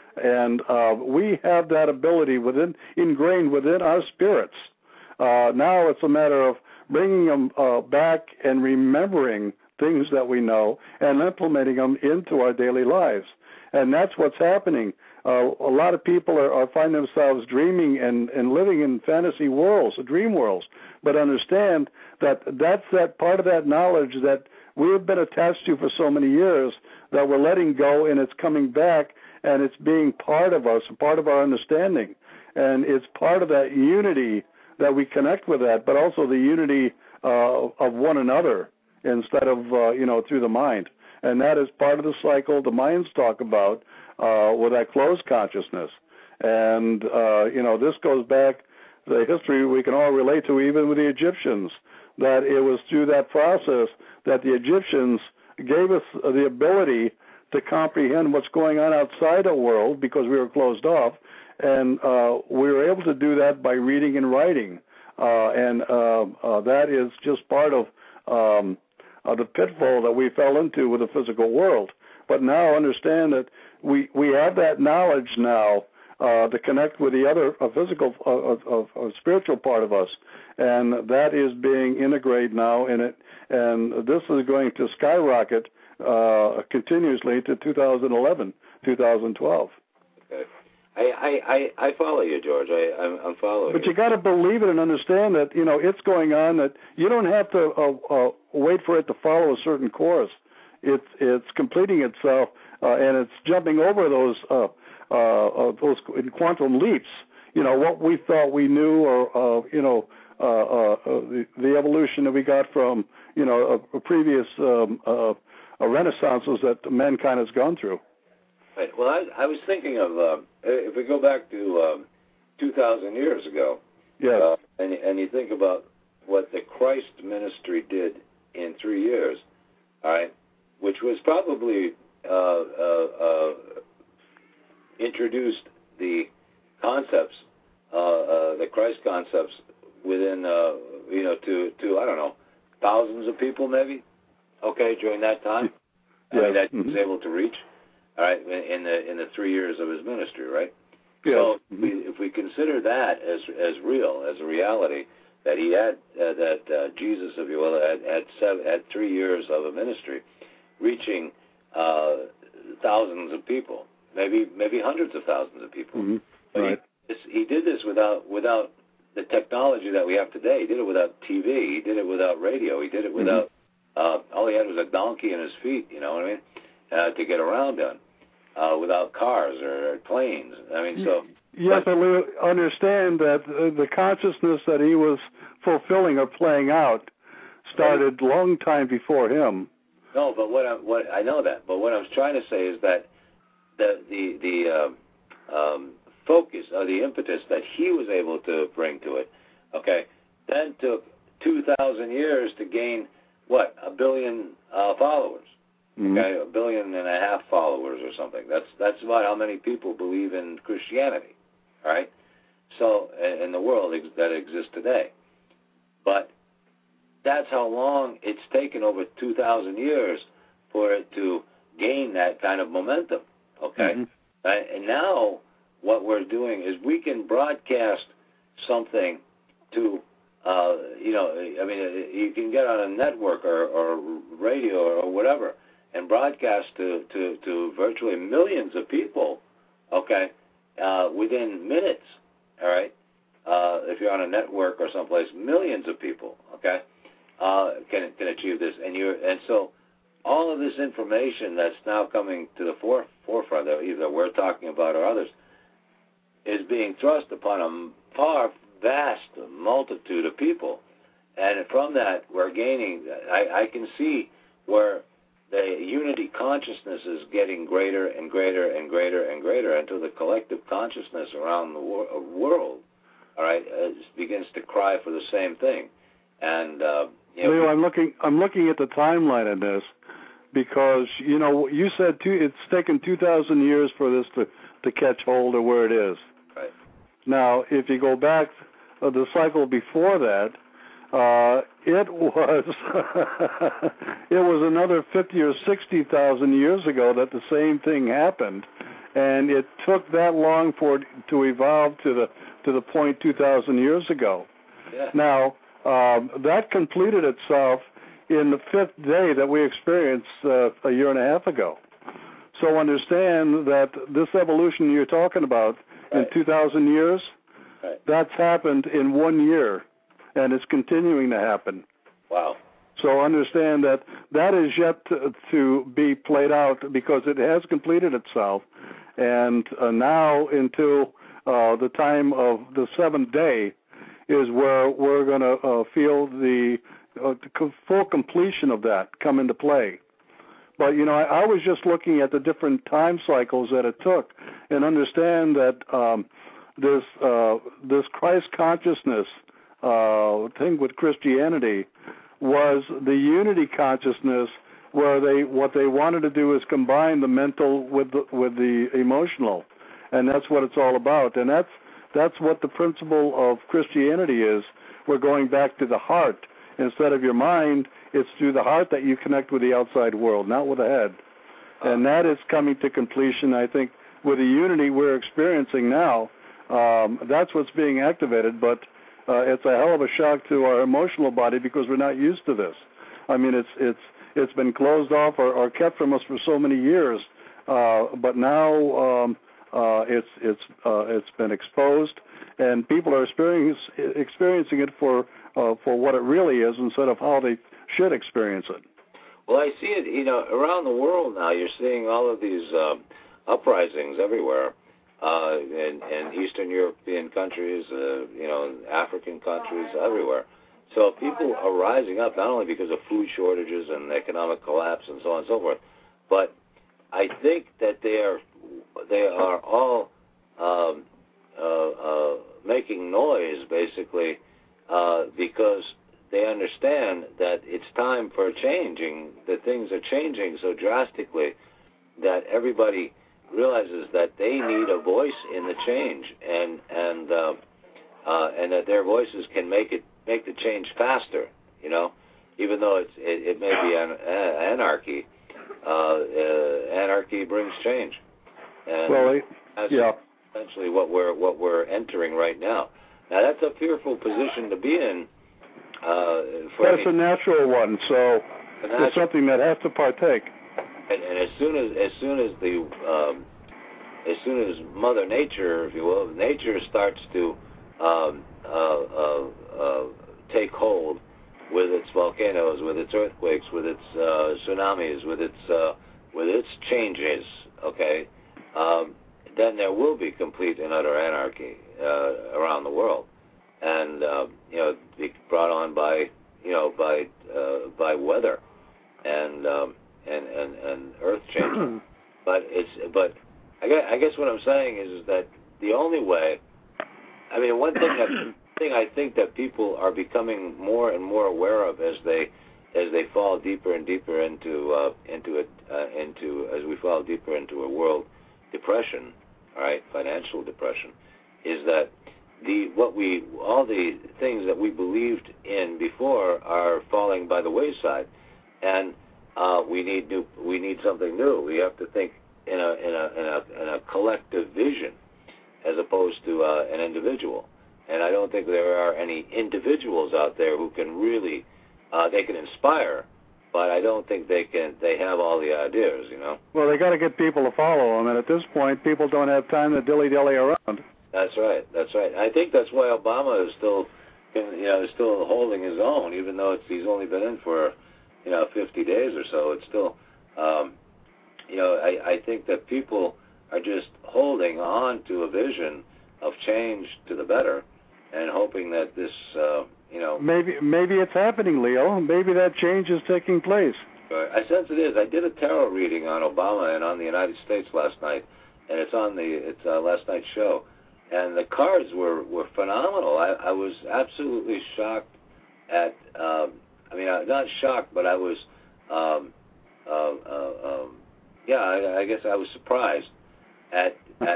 And uh, we have that ability within ingrained within our spirits. Uh, now it's a matter of bringing them uh, back and remembering things that we know and implementing them into our daily lives. And that's what's happening. Uh, a lot of people are, are find themselves dreaming and, and living in fantasy worlds, dream worlds, but understand that that's that part of that knowledge that we have been attached to for so many years that we're letting go, and it's coming back, and it's being part of us, part of our understanding. And it's part of that unity that we connect with that, but also the unity uh, of one another instead of, uh, you know, through the mind. And that is part of the cycle the Mayans talk about uh, with that closed consciousness. And, uh, you know, this goes back to the history we can all relate to even with the Egyptians, that it was through that process that the Egyptians gave us the ability to comprehend what's going on outside the world because we were closed off. And uh, we were able to do that by reading and writing. Uh, and uh, uh, that is just part of um, uh, the pitfall that we fell into with the physical world. But now understand that we, we have that knowledge now uh, to connect with the other uh, physical, uh, uh, uh, spiritual part of us. And that is being integrated now in it. And this is going to skyrocket uh, continuously to two thousand eleven, two thousand twelve. Okay. I, I, I follow you, George. I, I'm, I'm following But you. you got to believe it and understand that, you know, it's going on, that you don't have to uh, uh, wait for it to follow a certain course. It's it's completing itself, uh, and it's jumping over those uh, uh, uh, those in quantum leaps. You know, what we thought we knew, or, uh, you know, uh, uh, the, the evolution that we got from, you know, a, a previous um, uh, a renaissances that mankind has gone through. Right. Well, I, I was thinking of, uh, if we go back to um, two thousand years ago, yeah. uh, and, and you think about what the Christ ministry did in three years, all right, which was probably uh, uh, uh, introduced the concepts, uh, uh, the Christ concepts within, uh, you know, to, to, I don't know, thousands of people maybe, okay, during that time, yeah. I mean, that mm-hmm. he was able to reach. All right, in the in the three years of his ministry, right? Yeah. So mm-hmm. we, if we consider that as as real, as a reality, that he had uh, that uh, Jesus, if you will, had had, seven, had three years of a ministry, reaching uh, thousands of people, maybe maybe hundreds of thousands of people. Mm-hmm. But right. he, this, he did this without without the technology that we have today. He did it without T V. He did it without radio. He did it without mm-hmm. uh, all he had was a donkey and his feet. You know what I mean? Uh, to get around on, uh, without cars or, or planes. I mean, so... Yes, but we understand that uh, the consciousness that he was fulfilling or playing out started a long time before him. No, but what I, what I know that, but what I was trying to say is that the the, the uh, um, focus or the impetus that he was able to bring to it, okay, then took two thousand years to gain, what, a billion uh, followers. Mm-hmm. Okay, a billion and a half followers or something. That's that's about how many people believe in Christianity, right? So in the world that exists today, but that's how long it's taken, over two thousand years, for it to gain that kind of momentum. Okay, mm-hmm. right? And now what we're doing is we can broadcast something to. Uh, you know, I mean, you can get on a network or, or radio or whatever and broadcast to, to, to virtually millions of people, okay, uh, within minutes, all right? Uh, if you're on a network or someplace, millions of people, okay, uh, can can achieve this. And you're and so all of this information that's now coming to the fore, forefront, that either we're talking about or others, is being thrust upon a far vast multitude of people, and from that we're gaining. I, I can see where the unity consciousness is getting greater and greater and greater and greater until the collective consciousness around the wor- world, all right, uh, begins to cry for the same thing. And uh, you know, Leo, I'm looking. I'm looking at the timeline of this because you know you said two, it's taken two thousand years for this to to catch hold of where it is. Right. Now, if you go back uh, the cycle before that, uh, it was it was another fifty or sixty thousand years ago that the same thing happened, and it took that long for it to evolve to the to the point two thousand years ago. Yeah. Now, um, that completed itself in the fifth day that we experienced uh, a year and a half ago. So understand that this evolution you're talking about right. in two thousand years, right. that's happened in one year, and it's continuing to happen. Wow. So understand that that is yet to, to be played out because it has completed itself, and uh, now until uh, the time of the seventh day is where we're going to uh, feel the, uh, the full completion of that come into play. But, you know, I, I was just looking at the different time cycles that it took and understand that um, this uh, this Christ consciousness uh, thing with Christianity was the unity consciousness where they what they wanted to do is combine the mental with the, with the emotional, and that's what it's all about. And that's that's what the principle of Christianity is. We're going back to the heart. Instead of your mind, it's through the heart that you connect with the outside world, not with the head. And that is coming to completion, I think, with the unity we're experiencing now. Um, that's what's being activated, but uh, it's a hell of a shock to our emotional body because we're not used to this. I mean, it's it's it's been closed off or, or kept from us for so many years, uh, but now um, uh, it's it's uh, it's been exposed, and people are experience, experiencing it for uh, for what it really is instead of how they should experience it. Well, I see it, you know, around the world now. You're seeing all of these uh, uprisings everywhere, uh, in, in Eastern European countries, uh, you know, African countries, everywhere. So people are rising up not only because of food shortages and economic collapse and so on and so forth, but I think that they are they are all um, uh, uh, making noise basically uh, because they understand that it's time for changing, that things are changing so drastically that everybody realizes that they need a voice in the change, and and uh, uh, and that their voices can make it make the change faster. You know, even though it's it, it may be an, an anarchy, uh, uh, anarchy brings change, and well, that's yeah. essentially what we're what we're entering right now. Now that's a fearful position to be in. Uh, That's any, a natural one, so natural, it's something that has to partake. And, and as soon as as soon as the um, as soon as Mother Nature, if you will, nature starts to um, uh, uh, uh, take hold with its volcanoes, with its earthquakes, with its uh, tsunamis, with its uh, with its changes, okay, um, then there will be complete and utter anarchy uh, around the world. And uh, you know, be brought on by you know by uh, by weather and um, and and and earth change. but it's but I guess, I guess what I'm saying is, is that the only way. I mean, one thing that thing I think that people are becoming more and more aware of as they as they fall deeper and deeper into uh, into it uh, into as we fall deeper into a world depression, all right, financial depression, is that the what we all the things that we believed in before are falling by the wayside, and uh, we need new we need something new. We have to think in a in a in a, in a collective vision as opposed to uh, an individual. And I don't think there are any individuals out there who can really uh, they can inspire, but I don't think they can they have all the ideas, you know. Well, they got to get people to follow them, and at this point, people don't have time to dilly-dally around. That's right. That's right. I think that's why Obama is still, you know, is still holding his own, even though it's, he's only been in for, you know, fifty days or so. It's still, um, you know, I, I think that people are just holding on to a vision of change to the better, and hoping that this, uh, you know, maybe maybe it's happening, Leo. Maybe that change is taking place. I sense it is. I did a tarot reading on Obama and on the United States last night, and it's on the it's uh, last night's show. And the cards were, were phenomenal. I, I was absolutely shocked at, um, I mean, uh, not shocked, but I was, um, uh, uh, um, yeah, I, I guess I was surprised at. at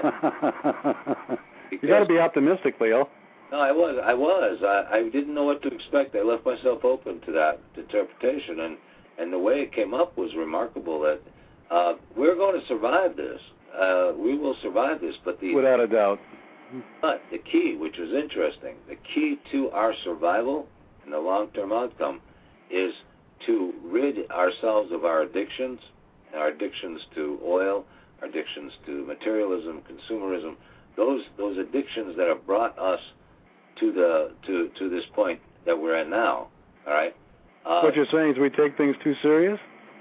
you got to be optimistic, Leo. No, I was. I was. I, I didn't know what to expect. I left myself open to that interpretation, and, and the way it came up was remarkable. That uh, we're going to survive this. Uh, we will survive this, but the without a doubt. But the key, which was interesting, the key to our survival and the long-term outcome is to rid ourselves of our addictions, our addictions to oil, our addictions to materialism, consumerism, those those addictions that have brought us to the to, to this point that we're at now. All right. Uh, what you're saying is we take things too serious?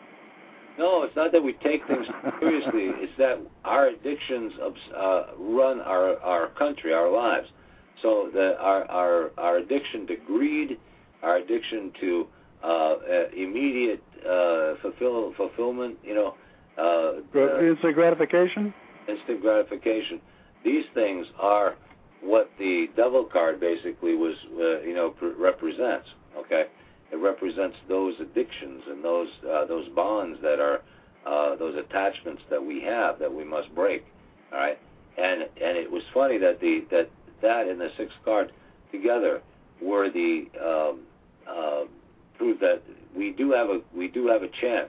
No, it's not that we take things seriously. It's that our addictions uh, run our, our country, our lives. So that our, our our addiction to greed, our addiction to uh, uh, immediate uh, fulfill, fulfillment, you know, uh, uh, instant gratification. Instant gratification. These things are what the devil card basically was, uh, you know, pr- represents. Okay. It represents those addictions and those uh, those bonds that are uh, those attachments that we have that we must break. All right, and and it was funny that the that that and the sixth card together were the um, uh, proof that we do have a we do have a chance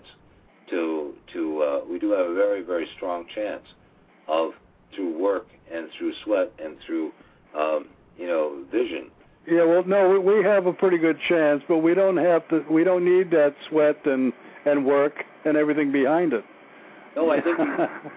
to to uh, we do have a very very strong chance of through work and through sweat and through um, you know vision. Yeah, well, no, we have a pretty good chance, but we don't have to. We don't need that sweat and, and work and everything behind it. No, I think we,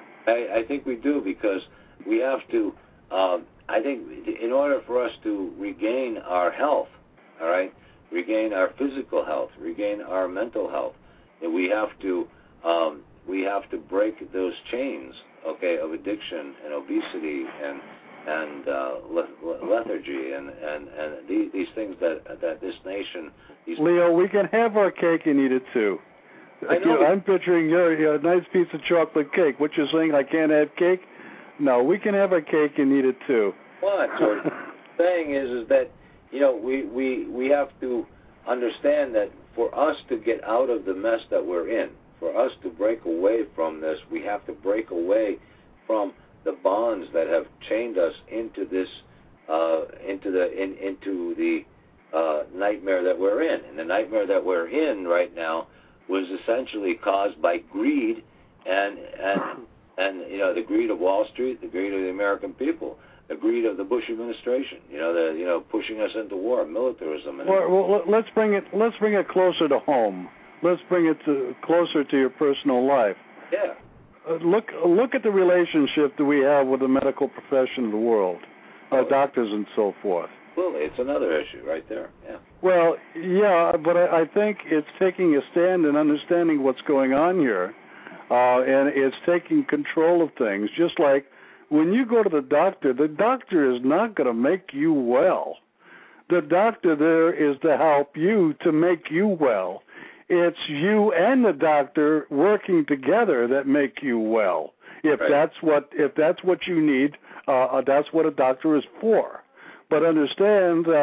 I, I think we do because we have to. Um, I think in order for us to regain our health, all right, regain our physical health, regain our mental health, that we have to um, we have to break those chains, okay, of addiction and obesity and. and uh, lethargy and, and, and these, these things that that this nation... These Leo, we can have our cake and eat it too. I know. I'm picturing your, your nice piece of chocolate cake. What you're saying, I can't have cake? No, we can have our cake and eat it too. What? What I'm saying is, is that, you know, we, we, we have to understand that for us to get out of the mess that we're in, for us to break away from this, we have to break away from the bonds that have chained us into this, uh, into the in, into the uh, nightmare that we're in. And the nightmare that we're in right now was essentially caused by greed and and and you know the greed of Wall Street, the greed of the American people, the greed of the Bush administration. You know the you know pushing us into war, militarism. And well, well, let's bring it let's bring it closer to home. Let's bring it to, closer to your personal life. Yeah. Uh, look look at the relationship that we have with the medical profession of the world, our oh, doctors and so forth. Well, it's another issue right there, yeah. Well, yeah, but I, I think it's taking a stand and understanding what's going on here, uh, and it's taking control of things. Just like when you go to the doctor, the doctor is not going to make you well. The doctor there is to help you to make you well. It's you and the doctor working together that make you well. If right. that's what if that's what you need, uh, that's what a doctor is for. But understand that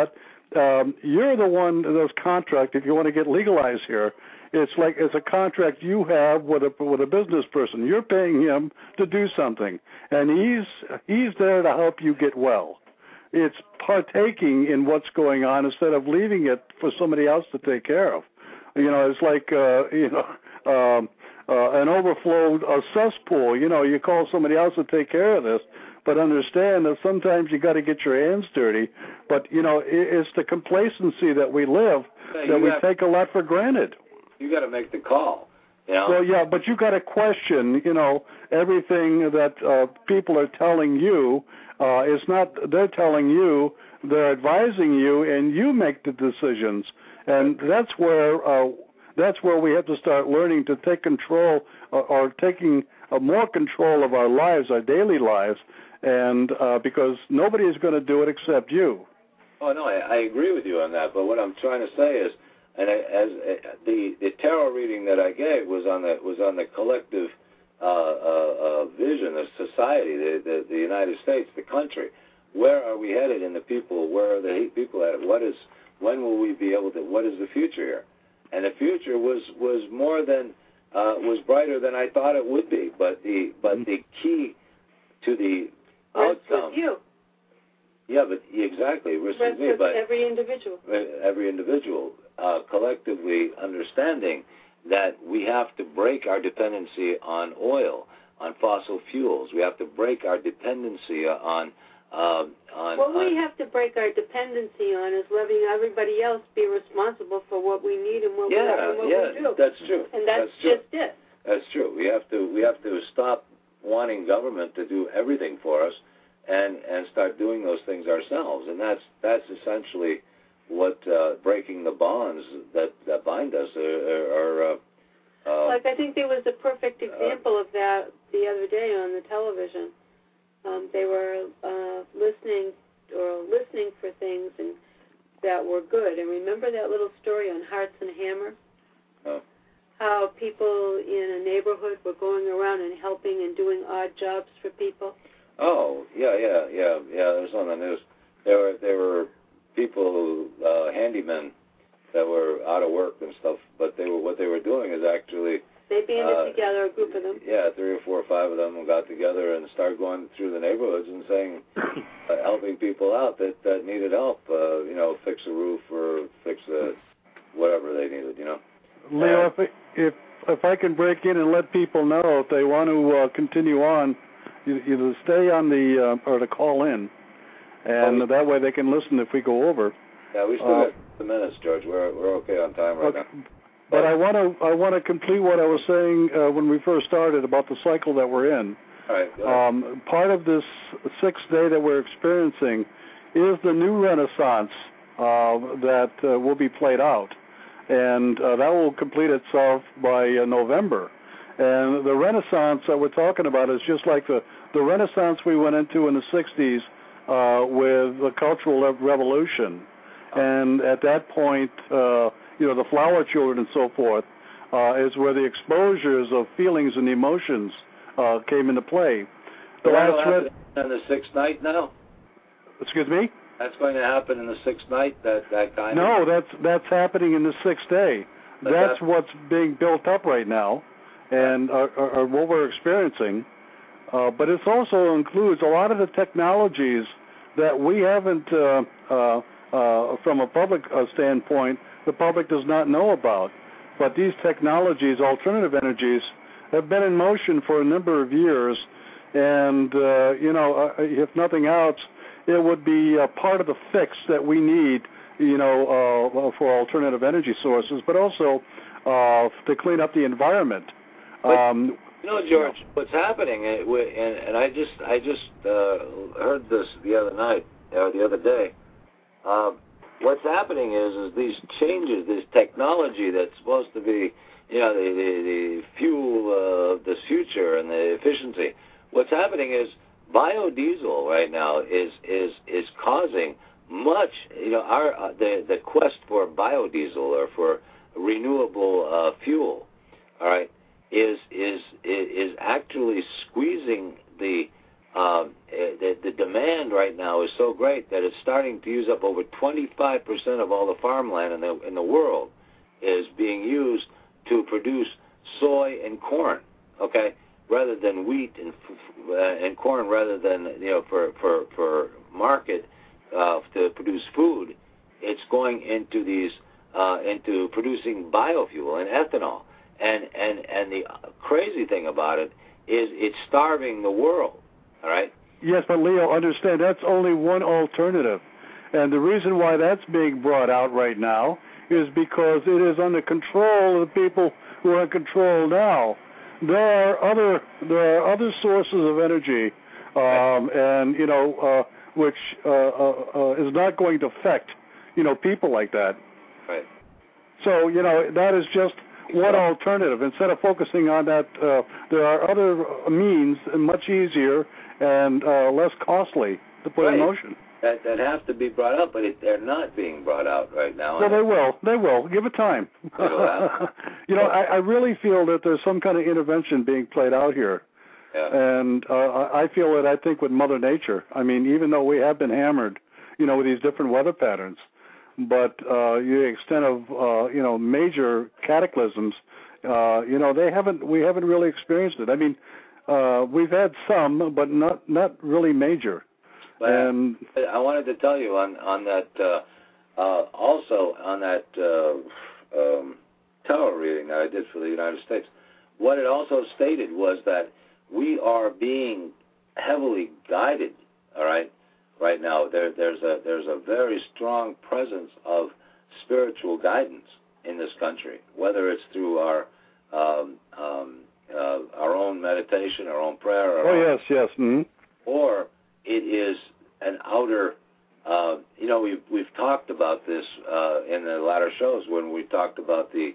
um, you're the one, those contract, if you want to get legalized here, it's like it's a contract you have with a with a business person. You're paying him to do something, and he's he's there to help you get well. It's partaking in what's going on instead of leaving it for somebody else to take care of. You know, it's like uh, you know um, uh, an overflow a cesspool. You know, you call somebody else to take care of this, but understand that sometimes you got to get your hands dirty. But you know, it, it's the complacency that we live yeah, that we have, take a lot for granted. You got to make the call. You know? Well, yeah, but you got to question, you know, everything that uh, people are telling you. Uh, it's not they're telling you, they're advising you, and you make the decisions. And that's where uh, that's where we have to start learning to take control uh, or taking uh, more control of our lives, our daily lives, and uh, because nobody is going to do it except you. Oh no, I, I agree with you on that. But what I'm trying to say is. And as uh, the the tarot reading that I gave was on the was on the collective uh, uh, uh, vision of society, the, the the United States, the country. Where are we headed in the people? Where are the people headed? What is when will we be able to? What is the future here? And the future was was more than uh, was brighter than I thought it would be. But the but the key to the Rests outcome. with you. Yeah, but exactly. Rests Rests with me, with but every individual. Every individual. Uh, collectively understanding that we have to break our dependency on oil, on fossil fuels. We have to break our dependency on... Uh, on what on, we have to break our dependency on is letting everybody else be responsible for what we need and what, yeah, we, and what yeah, we do. that's true. And that's, that's true. just it. That's true. We have to we have to stop wanting government to do everything for us and, and start doing those things ourselves. And that's that's essentially... what uh, breaking the bonds that, that bind us are... are uh, uh, like, I think there was a perfect example uh, of that the other day on the television. Um, they were uh, listening or listening for things and that were good. And remember that little story on Hearts and Hammer? Oh. How people in a neighborhood were going around and helping and doing odd jobs for people? Oh, yeah, yeah, yeah, yeah. It was on the news. There were... There were people, uh, handymen that were out of work and stuff, but they were what they were doing is actually they banded uh, together, a group of them. Yeah, three or four or five of them got together and started going through the neighborhoods and saying, uh, helping people out that, that needed help. Uh, you know, fix a roof or fix a whatever they needed. You know. Leo, uh, if if if I can break in and let people know if they want to uh, continue on, either stay on the uh, or to call in. And oh, that way they can listen if we go over. Yeah, we still uh, got the minutes, George. We're we're okay on time right okay. now. But, but I want to I want to complete what I was saying uh, when we first started about the cycle that we're in. All right. Go ahead. Um, part of this sixth day that we're experiencing is the new Renaissance uh, that uh, will be played out, and uh, that will complete itself by uh, November. And the Renaissance that we're talking about is just like the the Renaissance we went into in the sixties. Uh, with the Cultural Revolution. And at that point, uh, you know, the flower children and so forth uh, is where the exposures of feelings and emotions uh, came into play. The so last red- in the sixth night now? Excuse me? That's going to happen in the sixth night, that, that kind no, of... No, that's, that's happening in the sixth day. But that's that's what's being built up right now and uh, or, or what we're experiencing. Uh, but it also includes a lot of the technologies that we haven't, uh, uh, uh, from a public uh, standpoint, the public does not know about. But these technologies, alternative energies, have been in motion for a number of years. And, uh, you know, uh, if nothing else, it would be uh, part of the fix that we need, you know, uh, for alternative energy sources, but also uh, to clean up the environment. Um, You know, George, what's happening, and, and I just I just uh, heard this the other night, or the other day. Uh, what's happening is is these changes, this technology that's supposed to be, you know, the the, the fuel of this future and the efficiency. What's happening is biodiesel right now is is is causing much, you know, our uh, the the quest for biodiesel or for renewable uh, fuel. All right. Is is is actually squeezing the uh, the, the demand right now is so great that it's starting to use up over twenty-five percent of all the farmland in the in the world is being used to produce soy and corn. Okay, rather than wheat and uh, and corn, rather than you know for for for market uh, to produce food, it's going into these uh, into producing biofuel and ethanol. And and and the crazy thing about it is it's starving the world. All right. Yes, but Leo, understand that's only one alternative, and the reason why that's being brought out right now is because it is under control of the people who are in control now. There are other there are other sources of energy, um, and you know, uh, which uh, uh, uh, is not going to affect you know people like that. Right. So you know that is just one alternative. Instead of focusing on that, uh, there are other means, much easier and uh, less costly to put right. in motion. That that have to be brought up, but it, they're not being brought out right now. Well, they will. They will. Give it time. you know, I, I really feel that there's some kind of intervention being played out here. Yeah. And uh, I feel it, I think, with Mother Nature. I mean, even though we have been hammered, you know, with these different weather patterns, but uh, the extent of, uh, you know, major cataclysms, uh, you know, they haven't, we haven't really experienced it. I mean, uh, we've had some, but not, not really major. But and I wanted to tell you on on that uh, uh, also on that uh, um, tower reading that I did for the United States. What it also stated was that we are being heavily guided. All right, right now there there's a there's a very strong presence of spiritual guidance in this country, whether it's through our um, um, uh, our own meditation, our own prayer, our oh own, yes, yes, mm-hmm. or it is an outer, uh, you know, we've, we've talked about this uh, in the latter shows when we talked about the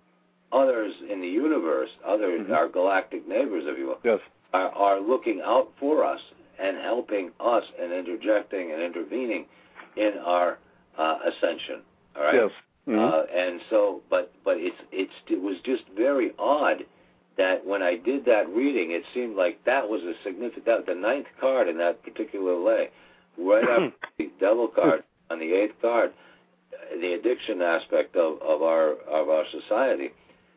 others in the universe, other mm-hmm. our galactic neighbors, if you will, yes. are, are looking out for us and helping us and interjecting and intervening in our uh, ascension. All right. Yes. Mm-hmm. Uh, and so, but but it's it's it was just very odd that when I did that reading, it seemed like that was a significant, that, the ninth card in that particular lay, right after the devil card on the eighth card, the addiction aspect of, of our of our society.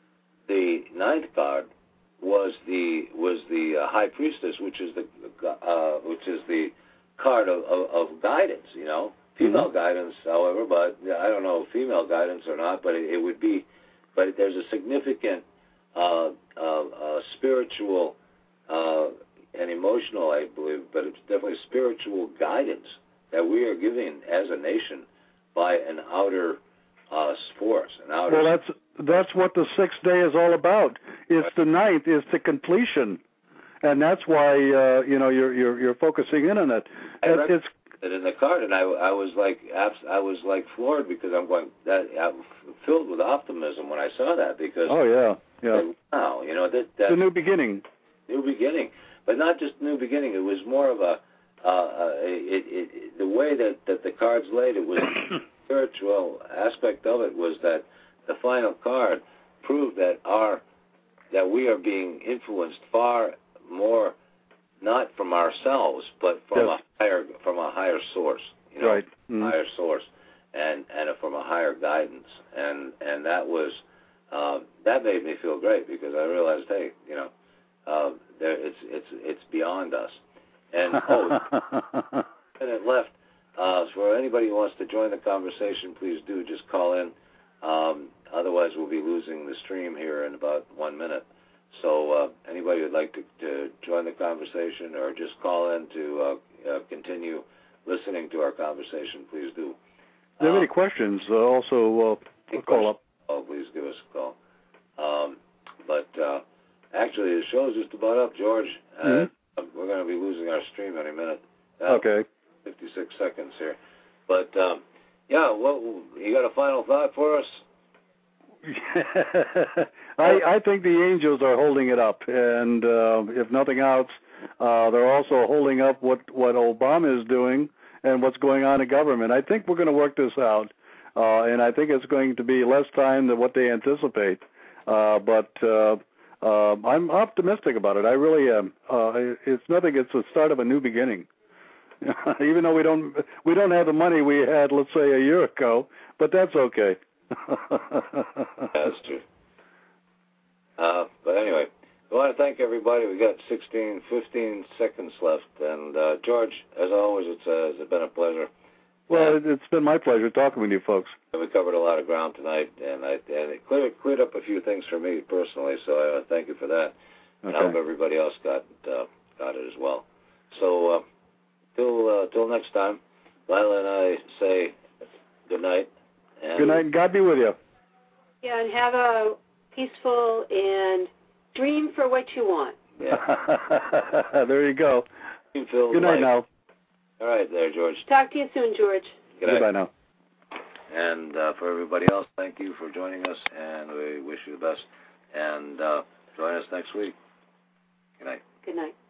The ninth card was the was the uh, high priestess, which is the uh, which is the card of, of, of guidance. You know, female mm-hmm. guidance, however, but I don't know if female guidance or not, but it, it would be. But there's a significant Uh, uh, uh, spiritual uh, and emotional, I believe, but it's definitely spiritual guidance that we are giving as a nation by an outer uh, force. An outer well, that's that's what the sixth day is all about. It's right. the ninth is the completion, and that's why uh, you know you're you're you're focusing in on it. I it's it in the card, and I, I was like I was like floored because I'm going that I'm filled with optimism when I saw that because oh yeah. Yeah. And wow, you know that that's the new beginning. New beginning, but not just new beginning. It was more of a, uh, uh, it, it, the way that, that the cards laid. It was spiritual aspect of it was that the final card proved that our that we are being influenced far more, not from ourselves, but from yes. a higher from a higher source. You know, right. Mm-hmm. higher source, and and from a higher guidance, and and that was. Uh, that made me feel great because I realized, hey, you know, uh, there, it's it's it's beyond us. And oh, a minute left. Uh, so for anybody who wants to join the conversation, please do just call in. Um, otherwise, we'll be losing the stream here in about one minute. So uh, anybody who'd like to, to join the conversation or just call in to uh, uh, continue listening to our conversation, please do. If you have um, any questions, uh, also uh, call up. Oh, please give us a call. Um, but uh, actually, the show's just about up, George. Uh, mm-hmm. We're going to be losing our stream any minute. Uh, okay. fifty-six seconds here. But, um, yeah, well, you got a final thought for us? I, I think the angels are holding it up. And uh, if nothing else, uh, they're also holding up what, what Obama is doing and what's going on in government. I think we're going to work this out. Uh, and I think it's going to be less time than what they anticipate. Uh, but uh, uh, I'm optimistic about it. I really am. Uh, it's nothing. It's the start of a new beginning. Even though we don't we don't have the money we had, let's say, a year ago, but that's okay. That's true. Uh, but anyway, I want to thank everybody. We got sixteen, fifteen seconds left, and uh, George, as always, it's, uh, it's been a pleasure. Well, and it's been my pleasure talking with you folks. we covered a lot of ground tonight, and I and it cleared, cleared up a few things for me personally. So I want to thank you for that. And I hope Okay. everybody else got uh, got it as well. So uh, till uh, till next time, Lila and I say good night. And Good night, and God be with you. Yeah, and have a peaceful and dream for what you want. Yeah. There you go. Good Good night now. All right, there, George. Talk to you soon, George. Good night. Goodbye now. And uh, for everybody else, thank you for joining us, and we wish you the best. And uh, join us next week. Good night. Good night.